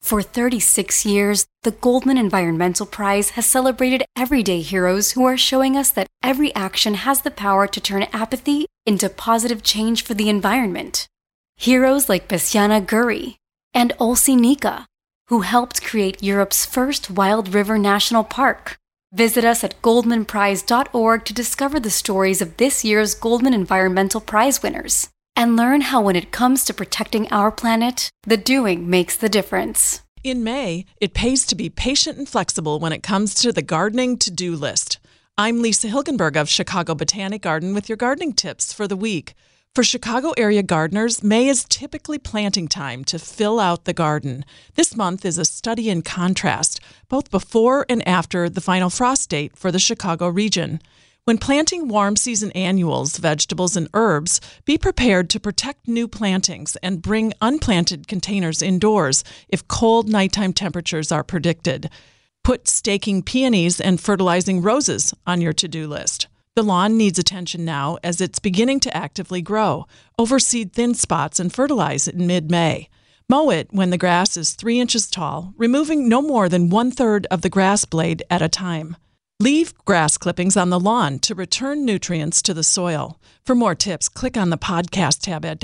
For 36 years, the Goldman Environmental Prize has celebrated everyday heroes who are showing us that every action has the power to turn apathy into positive change for the environment. Heroes like Besiana Guri and Olsi Nika, who helped create Europe's first wild river national park. Visit us at goldmanprize.org to discover the stories of this year's Goldman Environmental Prize winners and learn how when it comes to protecting our planet, the doing makes the difference. In May, it pays to be patient and flexible when it comes to the gardening to-do list. I'm Lisa Hilgenberg of Chicago Botanic Garden with your gardening tips for the week. For Chicago area gardeners, May is typically planting time to fill out the garden. This month is a study in contrast, both before and after the final frost date for the Chicago region. When planting warm season annuals, vegetables, and herbs, be prepared to protect new plantings and bring unplanted containers indoors if cold nighttime temperatures are predicted. Put staking peonies and fertilizing roses on your to-do list. The lawn needs attention now as it's beginning to actively grow. Overseed thin spots and fertilize in mid-May. Mow it when the grass is 3 inches tall, removing no more than 1/3 of the grass blade at a time. Leave grass clippings on the lawn to return nutrients to the soil. For more tips, click on the podcast tab at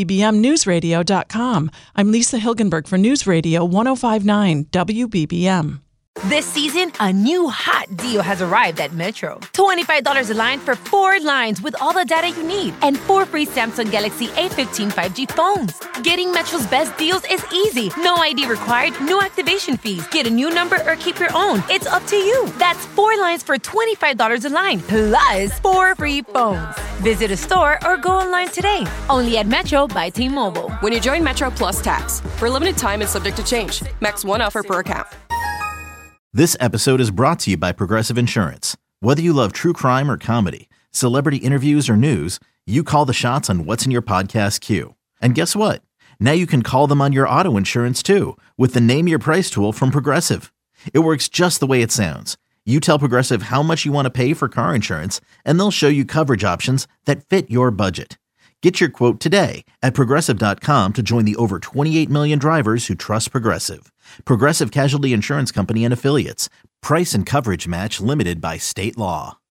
WBBMNewsRadio.com. I'm Lisa Hilgenberg for News Radio 105.9 WBBM. This season, a new hot deal has arrived at Metro. $25 a line for 4 lines with all the data you need and 4 free Samsung Galaxy A15 5G phones. Getting Metro's best deals is easy. No ID required, no activation fees. Get a new number or keep your own. It's up to you. That's 4 lines for $25 a line, plus 4 free phones. Visit a store or go online today. Only at Metro by T-Mobile. When you join Metro Plus Tax, for a limited time and subject to change. Max 1 offer per account. This episode is brought to you by Progressive Insurance. Whether you love true crime or comedy, celebrity interviews or news, you call the shots on what's in your podcast queue. And guess what? Now you can call them on your auto insurance too with the Name Your Price tool from Progressive. It works just the way it sounds. You tell Progressive how much you want to pay for car insurance, and they'll show you coverage options that fit your budget. Get your quote today at Progressive.com to join the over 28 million drivers who trust Progressive. Progressive Casualty Insurance Company and Affiliates. Price and coverage match limited by state law.